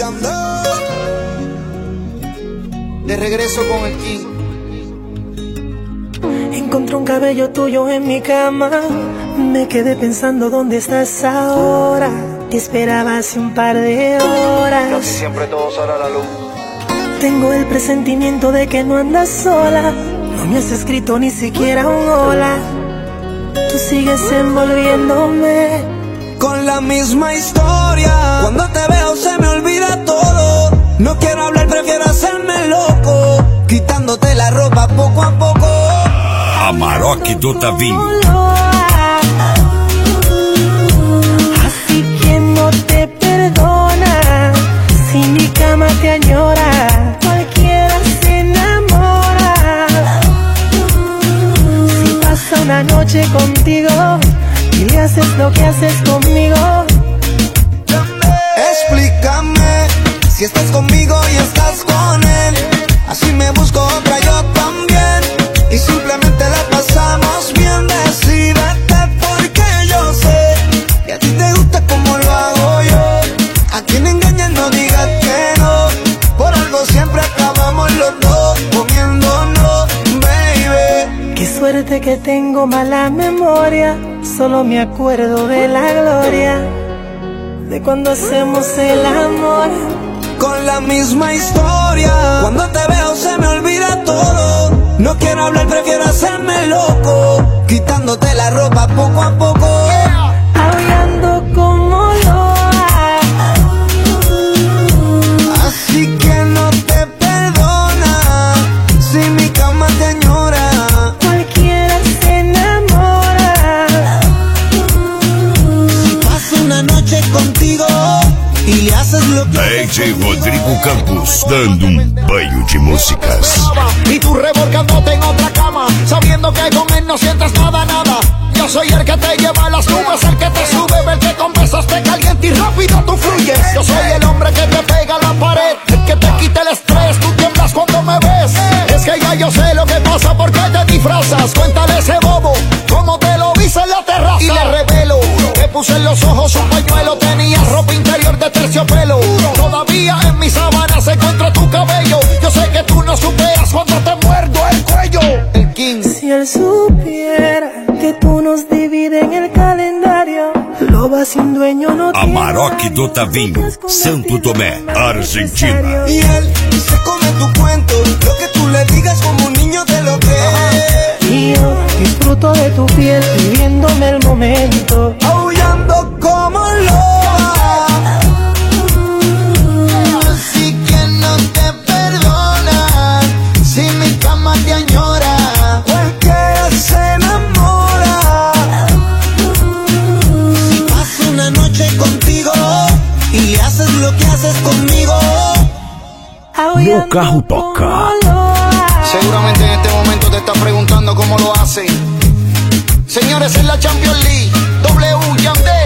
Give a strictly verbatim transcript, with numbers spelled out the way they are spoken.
ando de regreso con el King. Encontré un cabello tuyo en mi cama. Me quedé pensando dónde estás ahora. Te esperaba hace un par de horas. Casi siempre todo sale a la luz. Tengo el presentimiento de que no andas sola. No me has escrito ni siquiera un hola. Tú sigues envolviéndome con la misma historia. Cuando te veo se me olvida todo. No quiero hablar, prefiero hacerme loco, quitándote la ropa poco a poco. Amarok do Tavinho. Así que no te perdona. Si mi cama te añora, cualquiera se enamora. Si pasa una noche contigo y le haces lo que haces conmigo, explícame si estás conmigo y estás con él. Así me busco otra yo también y simplemente la pasamos bien. Decídete porque yo sé que a ti te gusta como lo hago yo. A quien engañas no digas que no. Por algo siempre acabamos los dos comiéndonos, baby. Qué suerte que tengo mala memoria. Solo me acuerdo de la gloria de cuando hacemos el amor. Con la misma historia. Cuando te veo se me olvida todo. No quiero hablar, prefiero hacerme loco, quitándote la ropa poco a poco. Aullando como loa. Así que no te perdona. Si mi cama te añora, cualquiera se enamora. Si paso una noche contigo y le haces lo que D J Rodrigo Campos, dando un banho de músicas. Y tú revolcándote en otra cama, sabiendo que con él no sientes nada, nada. Yo soy el que te lleva a las nubes, el que te sube, el que con besos te calienta y rápido tú fluyes. Yo soy el hombre que te pega a la pared, el que te quita el estrés, tú tiemblas cuando me ves. Es que ya yo sé lo que pasa, porque te disfrazas. Cuéntale a ese bobo cómo te lo hice en la terraza. Y le revelo que puse en los ojos un pañuelo, tenía ropa interior de terciopelo. Todavía en mis sábanas se encuentra tu cabello. Yo sé que tú no superas cuando te muerdo el cuello. El King. Si él supiera que tú nos divides en el calendario, lo va sin dueño no tiene. Amarok do Tavinho, Santo Tomé, Argentina. y él se come tu cuento. Lo que tú le digas como un niño te lo cree. Y yo disfruto de tu piel, viviéndome el momento. Aullando como loa. Así que no te perdona. Si mi cama te añora, cualquiera se enamora. Si paso una noche contigo y le haces lo que haces conmigo, No carro toca. Seguramente en este momento te estás preguntando cómo lo hace. Señores, en la Champions League, W Yandel.